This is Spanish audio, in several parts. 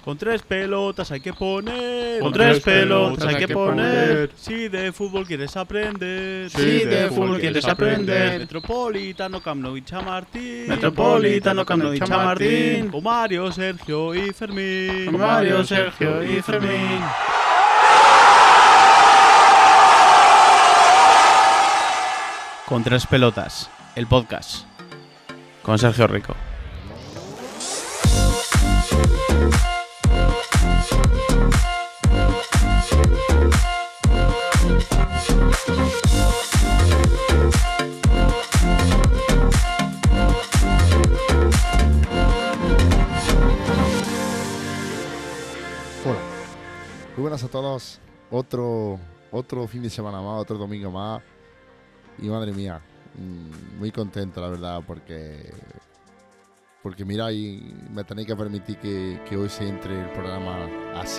Con 3 pelotas hay que poner. Con 3 pelotas hay que poner. Si de fútbol quieres aprender. Si de fútbol quieres aprender. Metropolitano, Camp Nou y Chamartín. Metropolitano, Camp Nou y Chamartín. Con Mario, Sergio y Fermín. Con Mario, Sergio y Fermín. Con 3 pelotas, el podcast. Con Sergio Rico. Hola, muy buenas a todos. Otro fin de semana más, otro domingo más. Y madre mía, muy contento la verdad porque mira, y me tenéis que permitir que hoy se entre el programa así.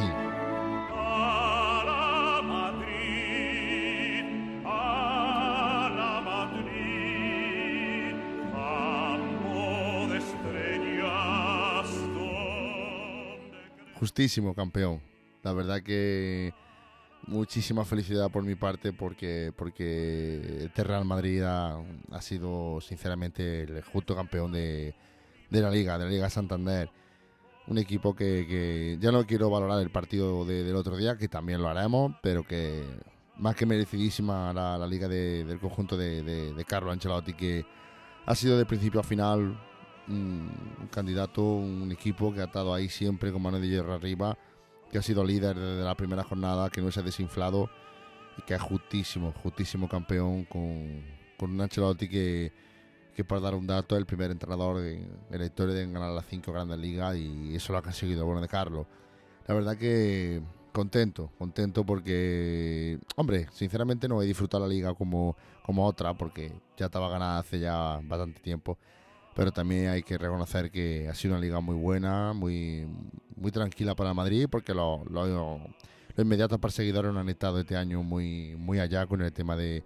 Justísimo, campeón. La verdad que muchísima felicidad por mi parte porque este Real Madrid ha sido sinceramente el justo campeón de la Liga Santander. Un equipo que ya no quiero valorar el partido del otro día, que también lo haremos, pero que más que merecidísima la Liga del conjunto de Carlo Ancelotti, que ha sido de principio a final un candidato, un equipo que ha estado ahí siempre con mano de hierro arriba, que ha sido líder desde la primera jornada, que no se ha desinflado y que es justísimo campeón con un Ancelotti que para dar un dato es el primer entrenador en la historia de ganar las 5 grandes ligas, y eso lo ha conseguido bueno de Carlo. La verdad que contento porque, hombre, sinceramente no he disfrutado la liga como otra, porque ya estaba ganada hace ya bastante tiempo. Pero también hay que reconocer que ha sido una liga muy buena, muy tranquila para Madrid, porque los inmediatos perseguidores no han estado este año muy allá con el tema de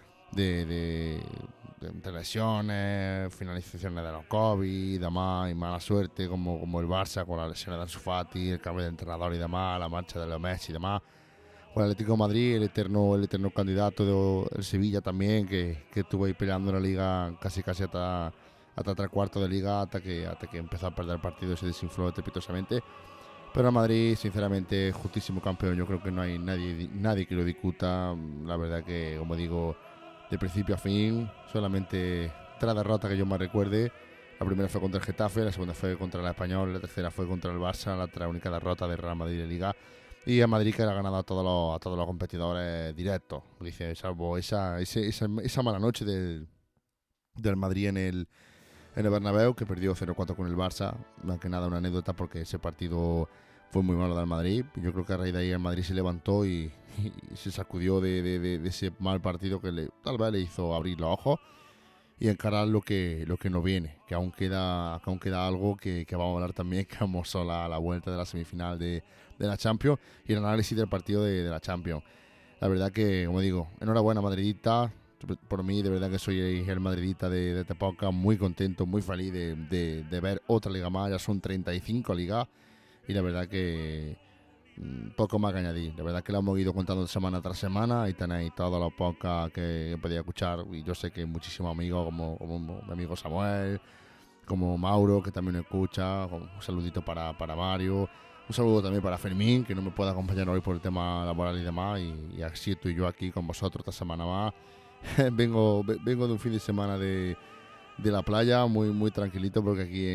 lesiones, finalizaciones de los COVID y demás, y mala suerte, como el Barça con las lesiones de Ansu Fati, el cambio de entrenador y demás, la marcha de Leo Messi y demás. Con el Atlético de Madrid, el eterno candidato del Sevilla también, que estuvo ahí peleando en la liga casi hasta 3/4 de liga, hasta que empezó a perder el partido y se desinfló estrepitosamente. Pero a Madrid, sinceramente, justísimo campeón. Yo creo que no hay nadie que lo discuta. La verdad que, como digo, de principio a fin, solamente 3 derrotas que yo me recuerde. La primera fue contra el Getafe, la segunda fue contra el Español, la tercera fue contra el Barça, la 3 única derrota de Real Madrid de Liga. Y a Madrid, que ha ganado a todos los competidores directos. Dice, salvo esa mala noche del Madrid en el Bernabéu, que perdió 0-4 con el Barça. Más que nada una anécdota, porque ese partido fue muy malo del Madrid. Yo creo que a raíz de ahí el Madrid se levantó y se sacudió de ese mal partido que tal vez le hizo abrir los ojos y encarar lo que nos viene, que aún queda algo que vamos a hablar también, que vamos a la vuelta de la semifinal de la Champions y el análisis del partido de la Champions. La verdad que, como digo, enhorabuena madridista. Por mí, de verdad que soy el madridista de esta época, muy contento, muy feliz de ver otra liga más. Ya son 35 ligas y la verdad que poco más que añadir. La verdad que lo hemos ido contando semana tras semana y tenéis todos los podcasts que podéis escuchar, y yo sé que muchísimos amigos como mi amigo Samuel, como Mauro, que también escucha. Un saludito para Mario, un saludo también para Fermín, que no me puede acompañar hoy por el tema laboral y demás, y así estoy yo aquí con vosotros esta semana más. vengo de un fin de semana de la playa muy tranquilito, porque aquí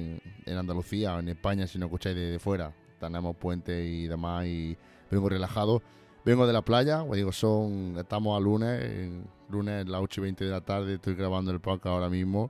en Andalucía, en España, si no escucháis de fuera, tenemos puente y demás, y vengo relajado. Vengo de la playa, os digo, estamos a lunes a las 8:20 de la tarde, estoy grabando el podcast ahora mismo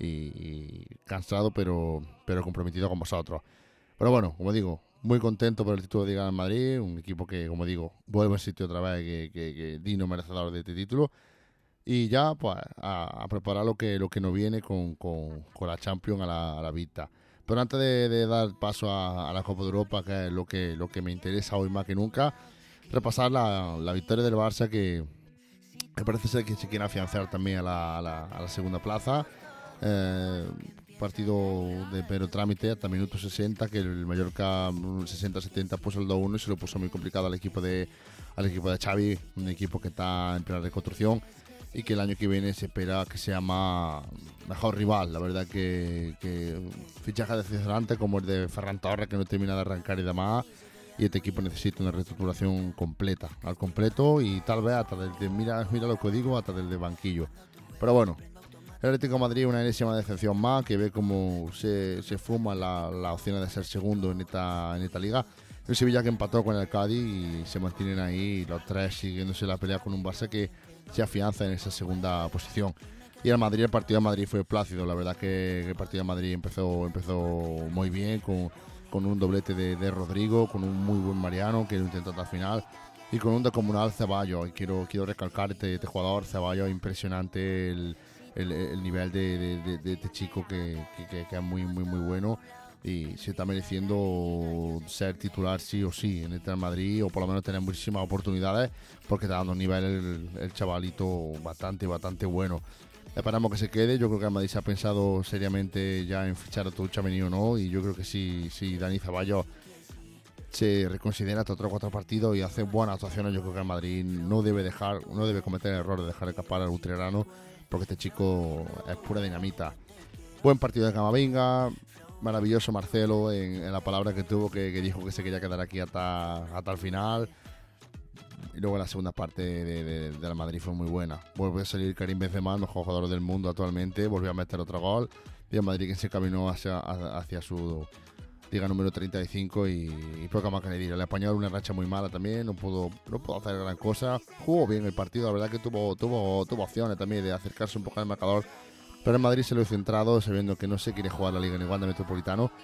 y cansado, pero comprometido con vosotros. Pero bueno, como digo, muy contento por el título de Liga en Madrid, un equipo que, como digo, vuelve a sitio otra vez, que digno merecedor de este título. Y ya pues a preparar lo que nos viene con la Champions a la vista. Pero antes de dar paso a la Copa de Europa, que es lo que me interesa hoy más que nunca, repasar la victoria del Barça, que parece ser que se quiere afianzar también a la segunda plaza. partido de mero trámite hasta minuto 60, que el Mallorca 60-70 puso el 2-1 y se lo puso muy complicado al equipo de Xavi, un equipo que está en plena reconstrucción y que el año que viene se espera que sea mejor rival. La verdad que fichaje decepcionante como el de Ferran Torres, que no termina de arrancar y demás, y este equipo necesita una reestructuración completa, al completo, y tal vez hasta desde, mira lo que digo, hasta desde banquillo. Pero bueno, el Atlético de Madrid una enésima decepción más, que ve cómo se fuma la opción de ser segundo en esta liga. El Sevilla que empató con el Cádiz y se mantienen ahí los tres siguiéndose la pelea con un Barça que se afianza en esa segunda posición. Y el partido de Madrid fue plácido. La verdad que el partido de Madrid empezó muy bien con un doblete de Rodrigo, con un muy buen Mariano que lo intentó hasta el final, y con un descomunal Ceballos. Y quiero recalcar este jugador Ceballos, impresionante el nivel de este chico que es muy bueno y se está mereciendo ser titular sí o sí en este Madrid, o por lo menos tener muchísimas oportunidades, porque está dando un nivel el chavalito bastante bueno. Esperamos que se quede. Yo creo que el Madrid se ha pensado seriamente ya en fichar a Tchouaméni o no, y yo creo que si Dani Ceballos se reconsidera hasta otros 4 partidos y hace buenas actuaciones, yo creo que el Madrid no debe cometer el error de dejar escapar al utrerano, porque este chico es pura dinamita. Buen partido de Camavinga, maravilloso Marcelo en la palabra que tuvo, que dijo que se quería quedar aquí hasta el final. Y luego la segunda parte de la Madrid fue muy buena. Volvió a salir Karim Benzema, el mejor jugador del mundo actualmente, volvió a meter otro gol, y el Madrid que se caminó hacia su liga número 35 y poca más que añadir. El español una racha muy mala también, no pudo hacer gran cosa. Jugó bien el partido, la verdad que tuvo opciones también de acercarse un poco al marcador, pero el Madrid se lo hizo centrado, sabiendo que no se quiere jugar la liga en el Wanda Metropolitano,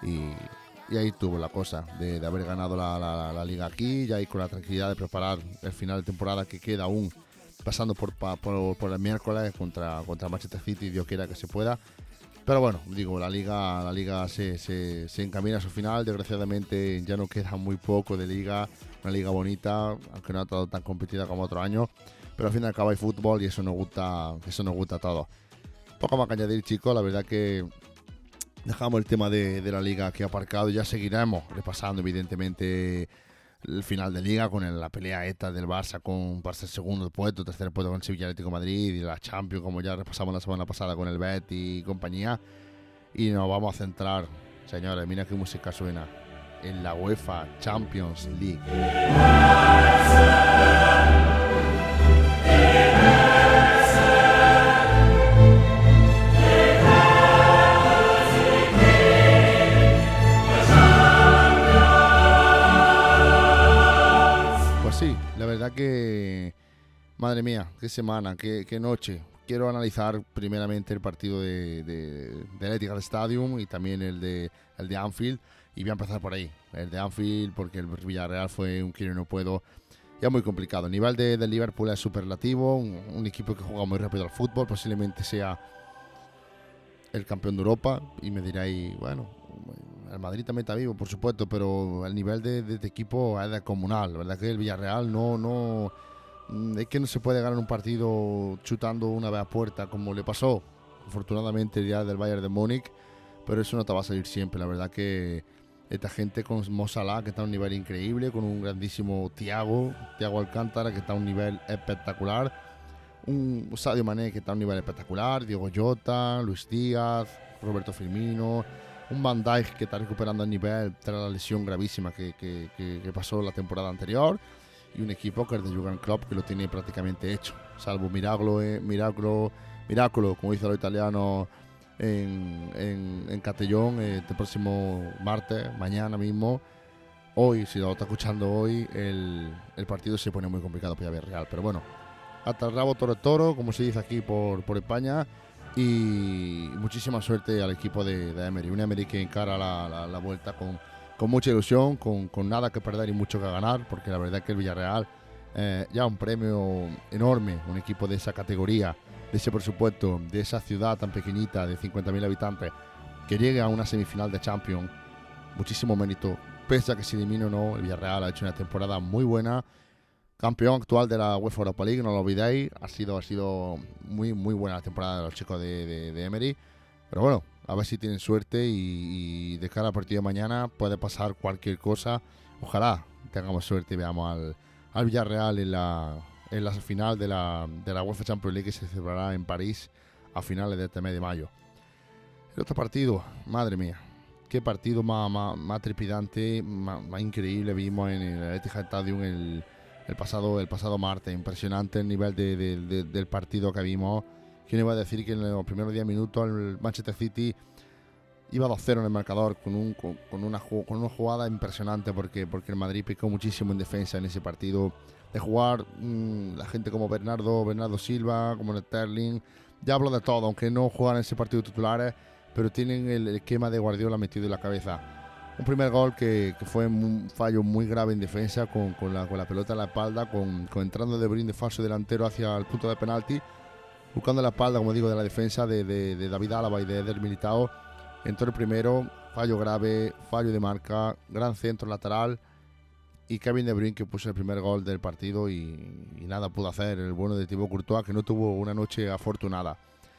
y ahí tuvo la cosa de haber ganado la liga aquí, ya ahí con la tranquilidad de preparar el final de temporada que queda aún, pasando por el miércoles contra Manchester City, Dios quiera que se pueda. Pero bueno, digo, la liga se encamina a su final. Desgraciadamente ya no queda muy poco de liga, una liga bonita, aunque no ha estado tan competida como otro año, pero al fin y al cabo hay fútbol y eso nos gusta a todos. Poco más que añadir, chicos, la verdad que dejamos el tema de la liga aquí aparcado y ya seguiremos repasando evidentemente el final de liga con la pelea esta del Barça para ser segundo puesto, tercer puesto con el Sevilla Atlético de Madrid, y la Champions, como ya repasamos la semana pasada con el Betis y compañía. Y nos vamos a centrar, señores, mira qué música suena, en la UEFA Champions League. Sí, la verdad que, madre mía, qué semana, qué noche. Quiero analizar primeramente el partido del Etihad Stadium y también el de Anfield, y voy a empezar por ahí, el de Anfield, porque el Villarreal fue un quiero y no puedo, ya muy complicado. El nivel del Liverpool es superlativo, un equipo que juega muy rápido al fútbol, posiblemente sea el campeón de Europa, y me diréis, bueno, el Madrid también está vivo, por supuesto, pero el nivel de este equipo es descomunal. La verdad que el Villarreal no es que no se puede ganar un partido chutando una vez a puerta, como le pasó afortunadamente ya del Bayern de Múnich, pero eso no te va a salir siempre. La verdad que esta gente con Mo Salah, que está a un nivel increíble, con un grandísimo Thiago Alcántara, que está a un nivel espectacular, un Sadio Mané, que está a un nivel espectacular, Diogo Jota, Luis Díaz, Roberto Firmino, un Van Dijk que está recuperando el nivel tras la lesión gravísima que pasó la temporada anterior, y un equipo que es de Jürgen Klopp, que lo tiene prácticamente hecho, salvo miracolo, como dice los italianos en Castellón, este próximo martes, mañana mismo. Hoy, si lo está escuchando hoy, el partido se pone muy complicado para Villarreal, pero bueno, hasta el rabo toro, como se dice aquí por España. Y muchísima suerte al equipo de Emery. Un Emery que encara la vuelta con mucha ilusión, con nada que perder y mucho que ganar, porque la verdad es que el Villarreal ya un premio enorme, un equipo de esa categoría, de ese presupuesto, de esa ciudad tan pequeñita de 50.000 habitantes, que llegue a una semifinal de Champions. Muchísimo mérito, pese a que se elimine o no, el Villarreal ha hecho una temporada muy buena. Campeón actual de la UEFA Europa League, no lo olvidéis. Ha sido muy buena la temporada de los chicos de Emery. Pero bueno, A ver si tienen suerte y de cara al partido de mañana puede pasar cualquier cosa. Ojalá tengamos suerte y veamos al Villarreal en la final de la UEFA Champions League, que se celebrará en París a finales de este mes de mayo. El otro partido, madre mía, qué partido más trepidante, más increíble vimos en el Etihad Stadium el pasado martes. Impresionante el nivel del partido que vimos. ¿Quién iba a decir que en los primeros 10 minutos el Manchester City iba 2-0 en el marcador con una jugada impresionante? Porque el Madrid picó muchísimo en defensa en ese partido. De jugar la gente como Bernardo Silva, como Sterling, ya hablo de todo, aunque no juegan en ese partido titulares, pero tienen el esquema de Guardiola metido en la cabeza. Un primer gol que fue un fallo muy grave en defensa, con la pelota en la espalda, con entrando De Bruyne de falso delantero hacia el punto de penalti, buscando la espalda, como digo, de la defensa de David Álava y de Eder Militao. Entró el primero, fallo grave, fallo de marca, gran centro lateral, y Kevin De Bruyne que puso el primer gol del partido y nada pudo hacer el bueno de Thibaut Courtois, que no tuvo una noche afortunada.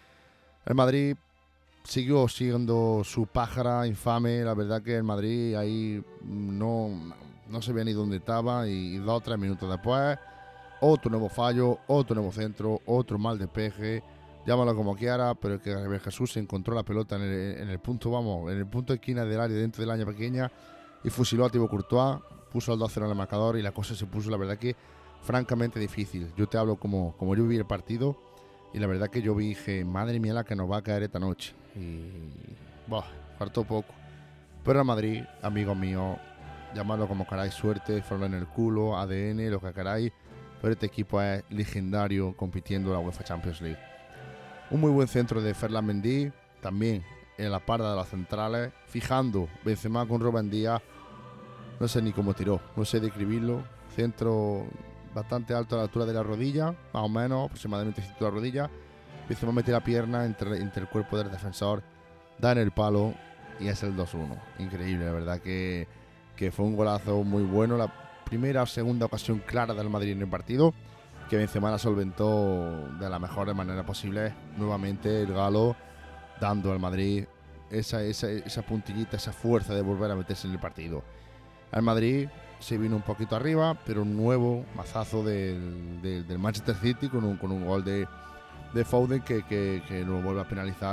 El Madrid siguió siendo su pájara infame. La verdad que el Madrid ahí no se veía ni dónde estaba, y 2 o 3 minutos después otro nuevo fallo, otro nuevo centro, otro mal despeje, llámalo como quiera, pero que Gabriel Jesús se encontró la pelota en el punto, en el punto de esquina del área, dentro del área pequeña, y fusiló a Thibaut Courtois, puso al 2-0 en el marcador, y la cosa se puso, la verdad que francamente difícil. Yo te hablo como yo viví el partido, y la verdad que yo dije, madre mía la que nos va a caer esta noche, y faltó poco. Pero el Madrid, amigos míos, llamadlo como queráis, suerte, fueron en el culo, ADN, lo que queráis, pero este equipo es legendario compitiendo en la UEFA Champions League. Un muy buen centro de Ferland Mendy, también en la parda de las centrales, fijando Benzema con Rubén Díaz. No sé ni cómo tiró, no sé describirlo. Centro bastante alto a la altura de la rodilla, más o menos, aproximadamente a la rodilla. Benzema mete la pierna entre el cuerpo del defensor, da en el palo y es el 2-1. Increíble, la verdad que fue un golazo muy bueno. La primera o segunda ocasión clara del Madrid en el partido, que Benzema la solventó de la mejor manera posible. Nuevamente el galo dando al Madrid esa puntillita, esa fuerza de volver a meterse en el partido. Al Madrid se vino un poquito arriba, pero un nuevo mazazo del Manchester City con un gol de Foden que nos vuelve a penalizar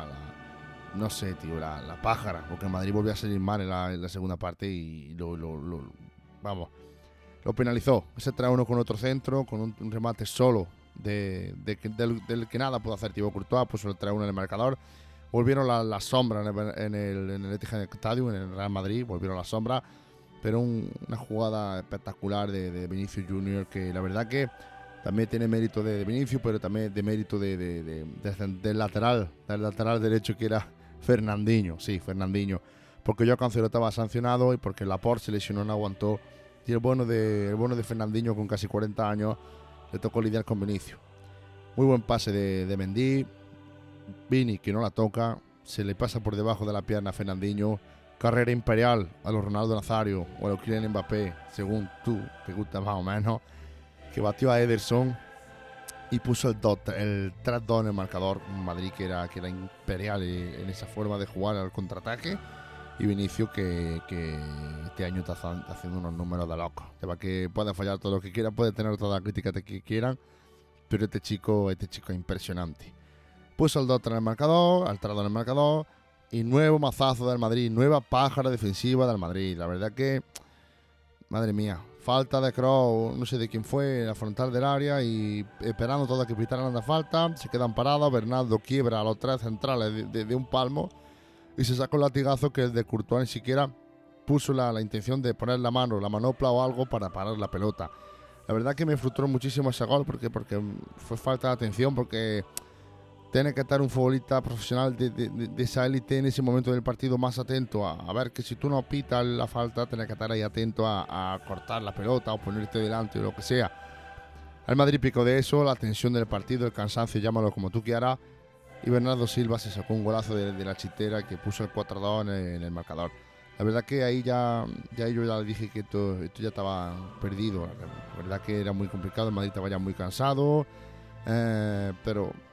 no sé, tío, la pájara, porque el Madrid volvió a salir mal en la segunda parte y lo penalizó. Ese 3-1 con otro centro, con un remate solo del que nada pudo hacer Thibaut Courtois, puso el 3-1 en el marcador. Volvieron las sombras en el Etihad Stadium, en el Real Madrid, volvieron las sombras, pero una jugada espectacular de Vinicius Junior, que la verdad que también tiene mérito de Vinicius, pero también de mérito del lateral derecho, que era Fernandinho, porque Joao Cancelo estaba sancionado y porque Laporte se lesionó, no aguantó, y el bueno de Fernandinho, con casi 40 años, le tocó lidiar con Vinicius. Muy buen pase de Mendy, Vini, que no la toca, se le pasa por debajo de la pierna a Fernandinho. Carrera imperial a los Ronaldo Nazario o a los Kylian Mbappé, según tú te gusta más o menos, que batió a Ederson y puso el 3-2 en el marcador. Madrid que era imperial en esa forma de jugar al contraataque, y Vinicius que este año está haciendo unos números de loco. Que puede fallar todo lo que quiera, puede tener toda la crítica que quieran, pero este chico es impresionante. Puso el 2-3 en el marcador, al 3-2 en el marcador, y nuevo mazazo del Madrid, nueva pájara defensiva del Madrid. La verdad que, madre mía, falta de Kroos, no sé de quién fue, en la frontal del área, y esperando todas que pitaran la falta, se quedan parados. Bernardo quiebra a los 3 centrales de un palmo y se saca un latigazo que el de Courtois ni siquiera puso la intención de poner la manopla o algo para parar la pelota. La verdad que me frustró muchísimo ese gol porque fue falta de atención, porque tiene que estar un futbolista profesional de esa élite en ese momento del partido más atento a ver que si tú no pitas la falta, tienes que estar ahí atento a cortar la pelota o ponerte delante o lo que sea. El Madrid picó de eso, la tensión del partido, el cansancio, llámalo como tú quieras, y Bernardo Silva se sacó un golazo de la chistera que puso el 4-2 en el marcador. La verdad que ahí ya yo ya dije que esto ya estaba perdido. La verdad que era muy complicado, el Madrid estaba ya muy cansado, pero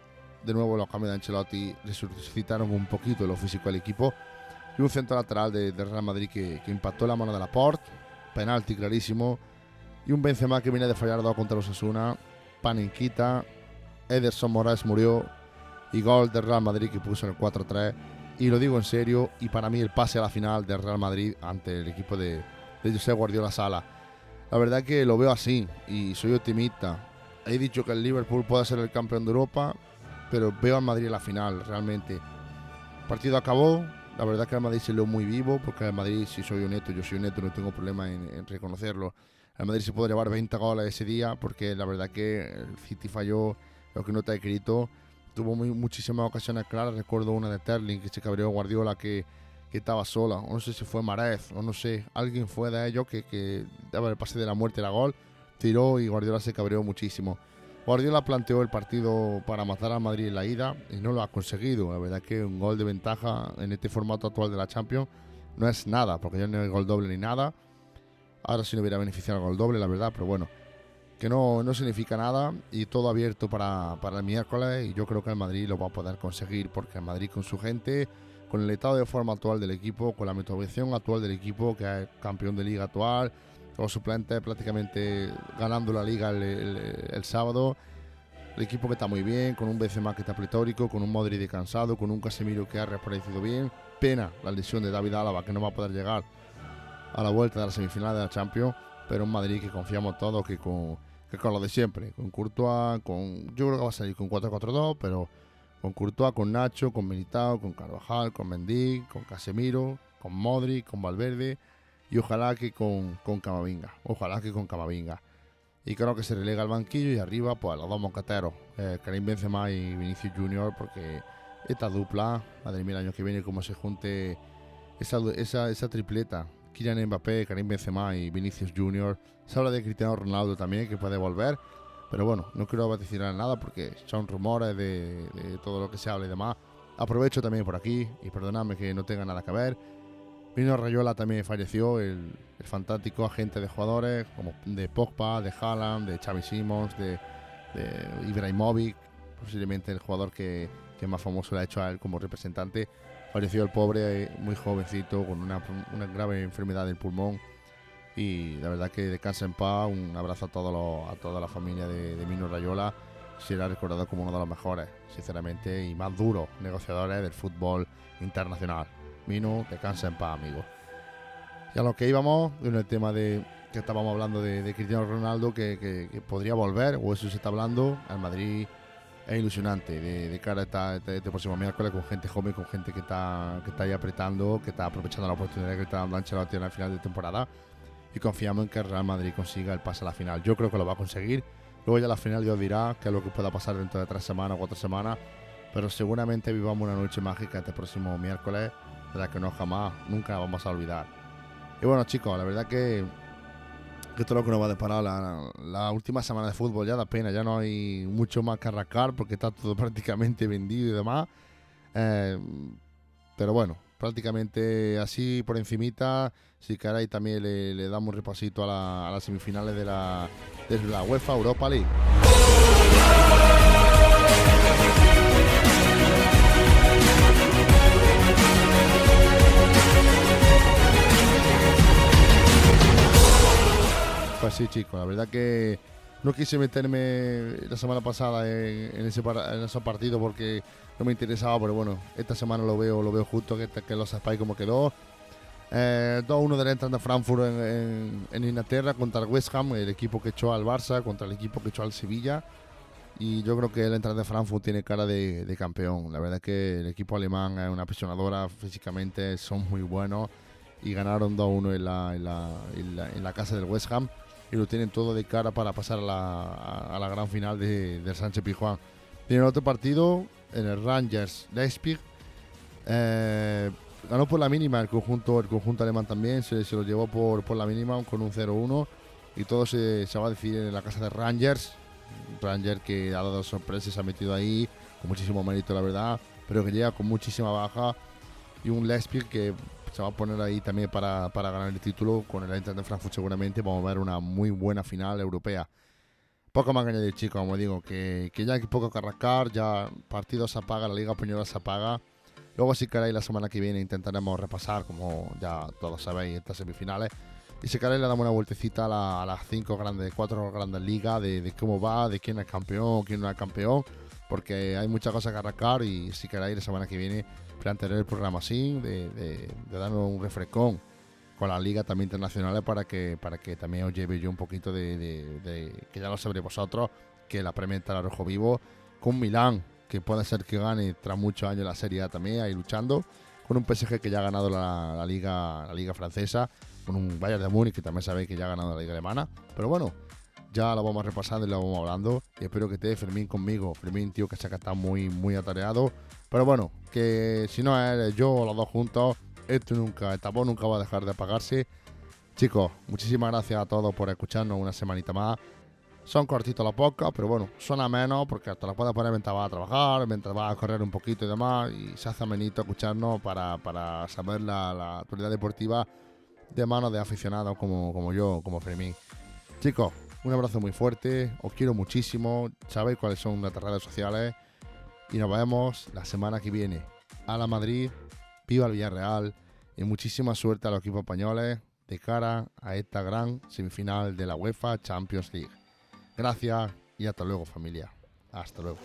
de nuevo los cambios de Ancelotti resucitaron un poquito lo físico del equipo. Y un centro lateral del Real Madrid que impactó la mano de Laporte, penalti clarísimo. Y un Benzema que viene de fallar 2 contra los Osasuna, Paninquita, Ederson Moraes murió y gol del Real Madrid que puso en el 4-3. Y lo digo en serio, y para mí el pase a la final del Real Madrid ante el equipo de Josep Guardiola Sala. La verdad que lo veo así y soy optimista. He dicho que el Liverpool puede ser el campeón de Europa, pero veo al Madrid en la final, realmente. El partido acabó, la verdad que el Madrid se lo muy vivo, porque el Madrid, si soy honesto, yo soy honesto, no tengo problema en reconocerlo. El Madrid se puede llevar 20 goles ese día, porque la verdad que el City falló lo que no te he escrito. Tuvo muchísimas ocasiones claras, recuerdo una de Sterling, que se cabreó Guardiola, que estaba sola, o no sé si fue Mahrez, o no sé, alguien fue de ellos que daba el pase de la muerte, la gol, tiró y Guardiola se cabreó muchísimo. Guardiola planteó el partido para matar al Madrid en la ida y no lo ha conseguido. La verdad que un gol de ventaja en este formato actual de la Champions no es nada, porque ya no hay gol doble ni nada. Ahora sí no hubiera beneficiado el gol doble, la verdad, pero bueno, que no significa nada y todo abierto para el miércoles, y yo creo que el Madrid lo va a poder conseguir, porque el Madrid con su gente, con el estado de forma actual del equipo, con la motivación actual del equipo, que es campeón de liga actual, con los suplentes prácticamente ganando la liga el sábado, el equipo que está muy bien, con un Benzema que está pletórico, con un Modric descansado, con un Casemiro que ha reaparecido bien. Pena la lesión de David Álava, que no va a poder llegar a la vuelta de la semifinal de la Champions, pero un Madrid que confiamos todos que con lo de siempre, con Courtois, yo creo que va a salir con 4-4-2, pero con Courtois, con Nacho, con Militao, con Carvajal, con Mendy, con Casemiro, con Modric, con Valverde y ojalá que con Camavinga. Y creo que se relega al banquillo y arriba pues los dos mosqueteros, Karim Benzema y Vinicius Junior, porque esta dupla, madre mía, el año que viene como se junte esa tripleta, Kylian Mbappé, Karim Benzema y Vinicius Junior. Se habla de Cristiano Ronaldo también, que puede volver, pero bueno, no quiero vaticinar nada porque son rumores de todo lo que se habla y demás. Aprovecho también por aquí y perdonadme que no tenga nada que ver. Mino Raiola también falleció, el fantástico agente de jugadores como de Pogba, de Haaland, de Xavi Simons, de Ibrahimovic, posiblemente el jugador que más famoso le ha hecho a él como representante. Falleció el pobre, muy jovencito, con una grave enfermedad del pulmón. Y la verdad que descansa en paz. Un abrazo a toda la familia de Mino Raiola. Será recordado como uno de los mejores, sinceramente, y más duros negociadores del fútbol internacional. Mino, descansa en paz, amigo. Y a lo que íbamos, en el tema de que estábamos hablando de Cristiano Ronaldo, que podría volver, o eso se está hablando. Al Madrid es ilusionante de cara a este próximo miércoles, con gente joven, con gente que está ahí apretando, que está aprovechando la oportunidad que está dando Ancelotti en la final de temporada, y confiamos en que el Real Madrid consiga el pase a la final. Yo creo que lo va a conseguir. Luego ya la final Dios dirá qué es lo que pueda pasar dentro de 3 semanas o 4 semanas, pero seguramente vivamos una noche mágica este próximo miércoles, de la que nunca la vamos a olvidar. Y bueno, chicos, la verdad que esto es lo que nos va a deparar la última semana de fútbol. Ya da pena, ya no hay mucho más que arrancar porque está todo prácticamente vendido y demás. Pero bueno, prácticamente así por encimita. Si queréis también le damos un repasito a las semifinales de la UEFA Europa League. Pues sí, chicos, la verdad que no quise meterme la semana pasada en ese partido porque no me interesaba, pero bueno, esta semana lo veo justo, que lo sepáis cómo quedó. 2-1 del Eintracht de Frankfurt en Inglaterra contra el West Ham, el equipo que echó al Barça, contra el equipo que echó al Sevilla. Y yo creo que el Eintracht de Frankfurt tiene cara de campeón. La verdad es que el equipo alemán es una apasionadora, físicamente son muy buenos y ganaron 2-1 en la casa del West Ham. Y lo tienen todo de cara para pasar a la gran final del Sánchez Pizjuán. Tienen otro partido en el Rangers Leipzig. Ganó por la mínima el conjunto alemán también. Se lo llevó por la mínima con un 0-1. Y todo se va a decidir en la casa de Rangers. Rangers que ha dado sorpresas, se ha metido ahí con muchísimo mérito, la verdad. Pero que llega con muchísima baja. Y un Leipzig que se va a poner ahí también para ganar el título con el Eintracht de Frankfurt seguramente. Vamos a ver una muy buena final europea. Poco más que añadir, chicos, como digo, que ya hay poco que arrancar, ya partido se apaga, la Liga Española se apaga. Luego, si queréis, la semana que viene intentaremos repasar, como ya todos sabéis, estas semifinales. Y si queréis, le damos una vueltecita a las 4 grandes ligas, de cómo va, de quién es campeón, quién no es campeón, porque hay muchas cosas que arrancar. Y si queréis, la semana que viene plantearé el programa así, de darnos un refrescón con las ligas también internacionales para que también os lleve yo un poquito de que ya lo sabréis vosotros, que la Premier está al rojo vivo, con Milán, que puede ser que gane tras muchos años la Serie A también, ahí luchando, con un PSG que ya ha ganado la liga francesa, con un Bayern de Múnich que también sabéis que ya ha ganado la liga alemana. Pero bueno, ya lo vamos repasando y lo vamos hablando, y espero que esté Fermín conmigo. Fermín, tío, que sé que está muy, muy atareado, pero bueno, que si no eres yo o los dos juntos, el tapón nunca va a dejar de apagarse. Chicos, muchísimas gracias a todos por escucharnos una semanita más. Son cortitos los podcasts, pero bueno, suena menos porque hasta los puedes poner mientras vas a trabajar, mientras vas a correr un poquito y demás, y se hace amenito escucharnos para saber la actualidad deportiva de manos de aficionados como yo, como Fermín. Chicos, un abrazo muy fuerte, os quiero muchísimo, sabéis cuáles son nuestras redes sociales, y nos vemos la semana que viene. A la Madrid, viva el Villarreal, y muchísima suerte a los equipos españoles de cara a esta gran semifinal de la UEFA Champions League. Gracias y hasta luego, familia. Hasta luego.